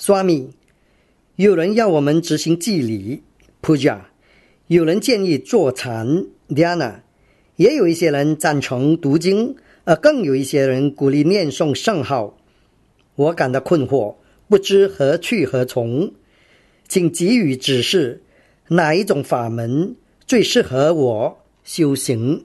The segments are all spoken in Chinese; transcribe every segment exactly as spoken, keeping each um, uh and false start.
Swami， 有人要我们执行祭礼 Puja， 有人建议坐禅 Dhyana， 也有一些人赞成读经，而更有一些人鼓励念诵圣号。我感到困惑，不知何去何从，请给予指示，哪一种法门最适合我修行？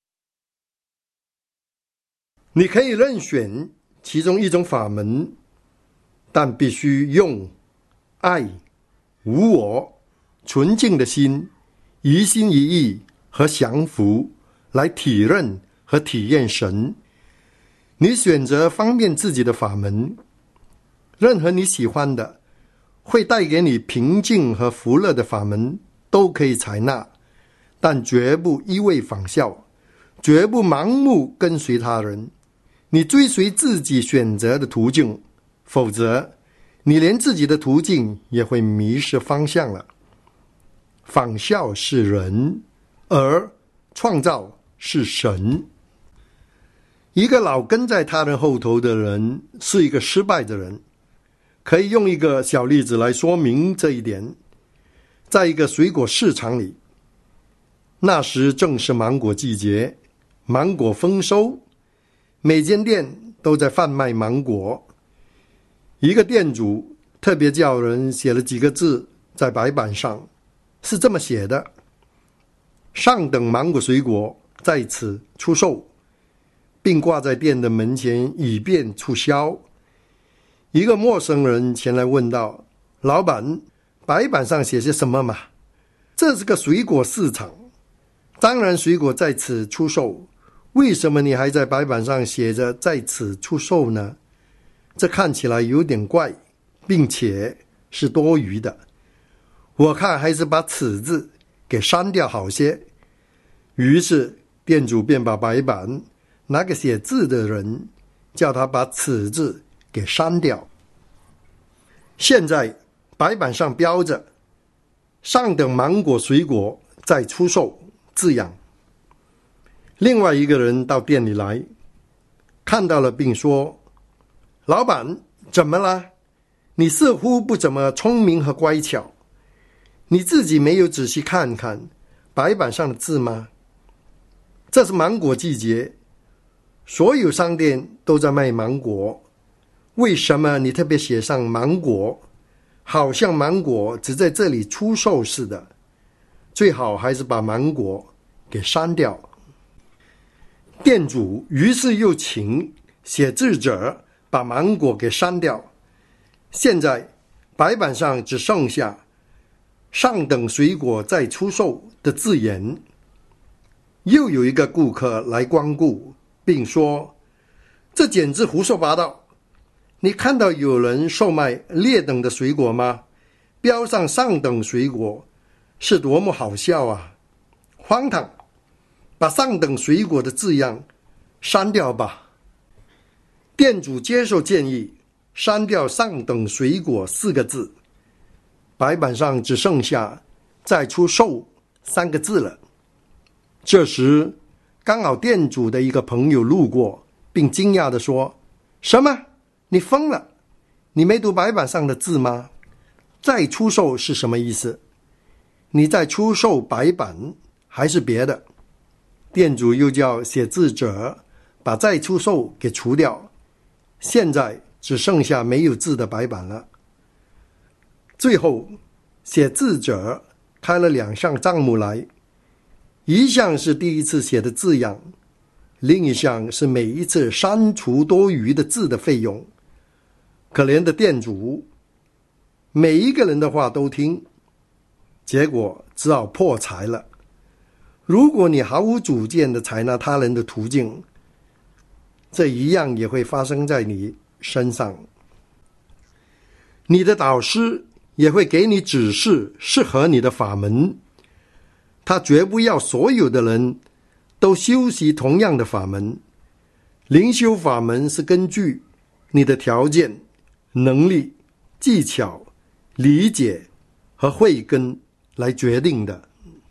你可以任选其中一种法门，但必须用爱、无我、纯净的心，一心一意和降服来体认和体验神。你选择方便自己的法门，任何你喜欢的会带给你平静和福乐的法门都可以采纳，但绝不一味仿效，绝不盲目跟随他人。你追随自己选择的途径，否则你连自己的途径也会迷失方向了。仿效是人，而创造是神。一个老跟在他人后头的人是一个失败的人。可以用一个小例子来说明这一点。在一个水果市场里，那时正是芒果季节，芒果丰收，每间店都在贩卖芒果。一个店主特别叫人写了几个字在白板上，是这么写的：上等芒果水果在此出售，并挂在店的门前以便促销。一个陌生人前来问道：老板，白板上写些什么嘛？这是个水果市场，当然水果在此出售，为什么你还在白板上写着在此出售呢？这看起来有点怪，并且是多余的。我看还是把此字给删掉好些。于是店主便把白板拿给写字的人，叫他把此字给删掉。现在白板上标着上等芒果水果在出售字样。另外一个人到店里来，看到了并说：老板，怎么了？你似乎不怎么聪明和乖巧，你自己没有仔细看看白板上的字吗？这是芒果季节，所有商店都在卖芒果，为什么你特别写上芒果，好像芒果只在这里出售似的？最好还是把芒果给删掉。店主于是又请写字者把芒果给删掉。现在白板上只剩下上等水果在出售的字眼。又有一个顾客来光顾，并说：这简直胡说八道，你看到有人售卖劣等的水果吗？标上上等水果是多么好笑啊！荒唐，把上等水果的字样删掉吧。店主接受建议，删掉上等水果四个字，白板上只剩下再出售三个字了。这时刚好店主的一个朋友路过，并惊讶地说：什么？你疯了？你没读白板上的字吗？再出售是什么意思？你在出售白板还是别的？店主又叫写字者把再出售给除掉，现在只剩下没有字的白板了。最后写字者开了两项账目来，一项是第一次写的字样，另一项是每一次删除多余的字的费用。可怜的店主，每一个人的话都听，结果只好破财了。如果你毫无主见地采纳他人的途径，这一样也会发生在你身上。你的导师也会给你指示适合你的法门，他绝不要所有的人都修习同样的法门。灵修法门是根据你的条件、能力、技巧、理解和慧根来决定的。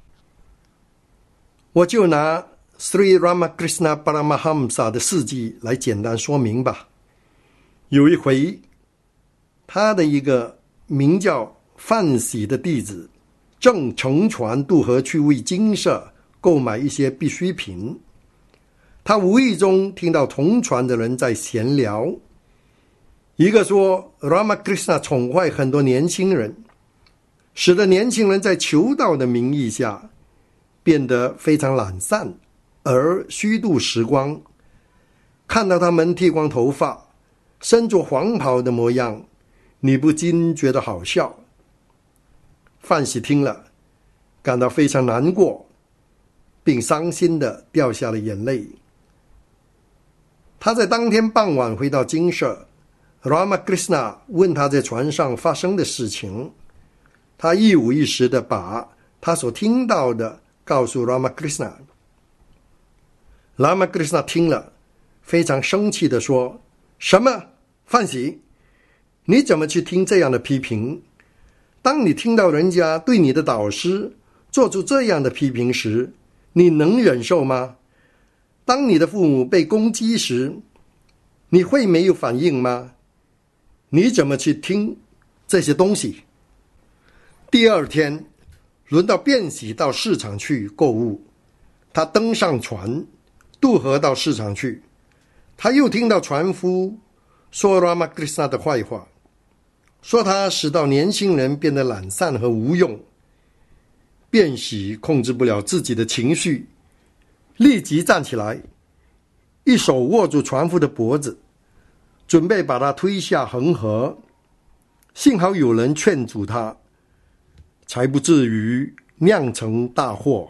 我就拿 Sri Ramakrishna Paramahamsa 的事迹来简单说明吧。有一回， 他的一个名叫范喜的弟子正乘船渡河去为精舍购买一些必需品。他无意中听到同船的人在闲聊，一个说 Ramakrishna 宠坏很多年轻人，使得年轻人在求道的名义下变得非常懒散而虚度时光。看到他们剃光头发身着黄袍的模样，你不禁觉得好笑。范喜听了感到非常难过，并伤心地掉下了眼泪。他在当天傍晚回到精舍， Ramakrishna 问他在船上发生的事情，他一五一十地把他所听到的告诉 Ramakrishna。 Ramakrishna 听了非常生气地说，什么？范喜，你怎么去听这样的批评？当你听到人家对你的导师做出这样的批评时，你能忍受吗？当你的父母被攻击时，你会没有反应吗？你怎么去听这些东西？第二天轮到卞喜到市场去购物，他登上船渡河到市场去。他又听到船夫说 Ramakrishna 的坏话，说他使到年轻人变得懒散和无用。卞喜控制不了自己的情绪，立即站起来，一手握住船夫的脖子，准备把他推下恒河。幸好有人劝阻他，才不至于酿成大祸。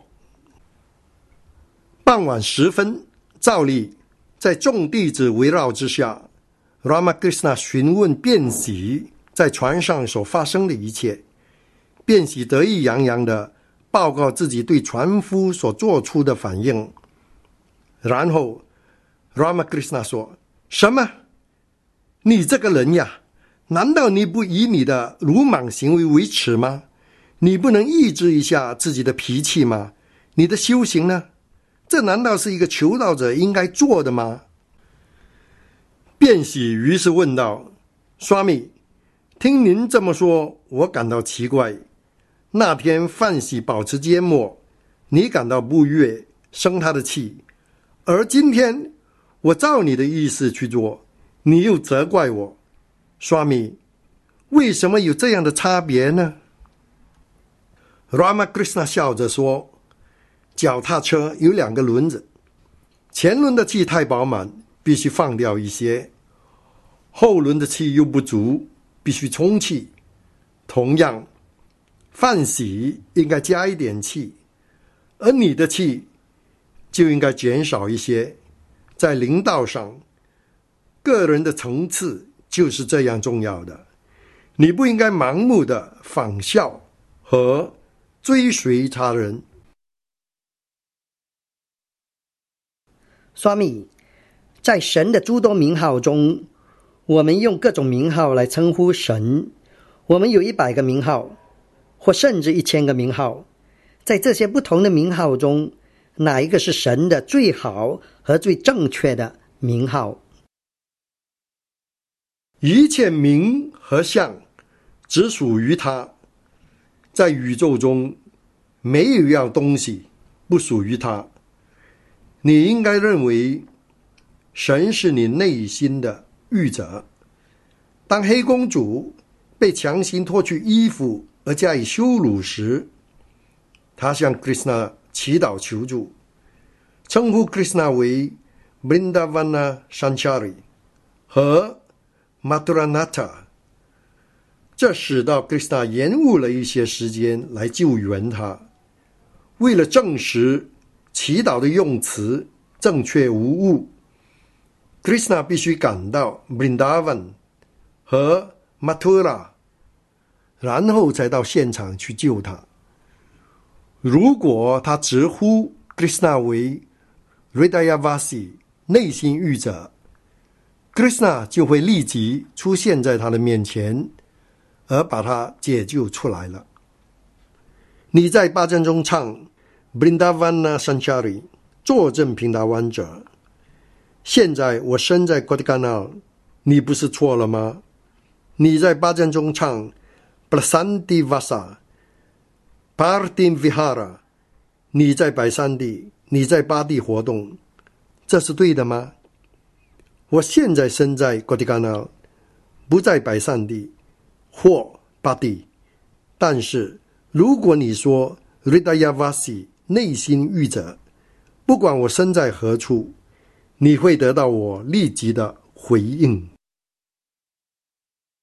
傍晚时分，照例在众弟子围绕之下， Ramakrishna 询问卞喜在船上所发生的一切。卞喜得意洋洋地报告自己对船夫所做出的反应。然后 Ramakrishna 说，什么？你这个人呀，难道你不以你的鲁莽行为为耻吗？你不能抑制一下自己的脾气吗？你的修行呢？这难道是一个求道者应该做的吗？卞喜于是问道，刷密，听您这么说，我感到奇怪。那天范喜保持缄默，你感到不悦，生他的气，而今天我照你的意思去做，你又责怪我。刷密，为什么有这样的差别呢？ Ramakrishna 笑着说，脚踏车有两个轮子，前轮的气太饱满，必须放掉一些，后轮的气又不足，必须充气。同样，范喜应该加一点气，而你的气就应该减少一些。在灵道上，个人的层次就是这样重要的。你不应该盲目的仿效和追随他人。 刷密，在神的诸多名号中，我们用各种名号来称呼神。我们有一百个名号，或甚至一千个名号。在这些不同的名号中，哪一个是神的最好和最正确的名号？ 一切名和相只属于他，在宇宙中没有一样东西不属于他。你应该认为神是你内心的御者。当黑公主被强行脱去衣服而加以羞辱时，她向 Krishna 祈祷求助，称呼 Krishna 为 Vrindavana Sanchari 和 Mathuranatha， 这使到 Krishna 延误了一些时间来救援她。为了证实祈祷的用词正确无误， Krishna 必须赶到 Vrindavan 和 Mathura， 然后才到现场去救他。如果他直呼 Krishna 为 Hridayavasi 内心御者， Krishna 就会立即出现在他的面前，而把他解救出来了。你在八阵中唱 Vrindavana Sanchari， 坐镇平达湾者。现在我身在 Kodaikanal， 你不是错了吗？ 你在八赞中唱 Prasanti Vasa Partim Vihara， 你在百山地，你在八地活动，这是对的吗？我现在身在 Kodaikanal， 不在百善地或八地，但是如果你说 Hridayavasi 内心愚者，不管我身在何处，你会得到我立即的回应。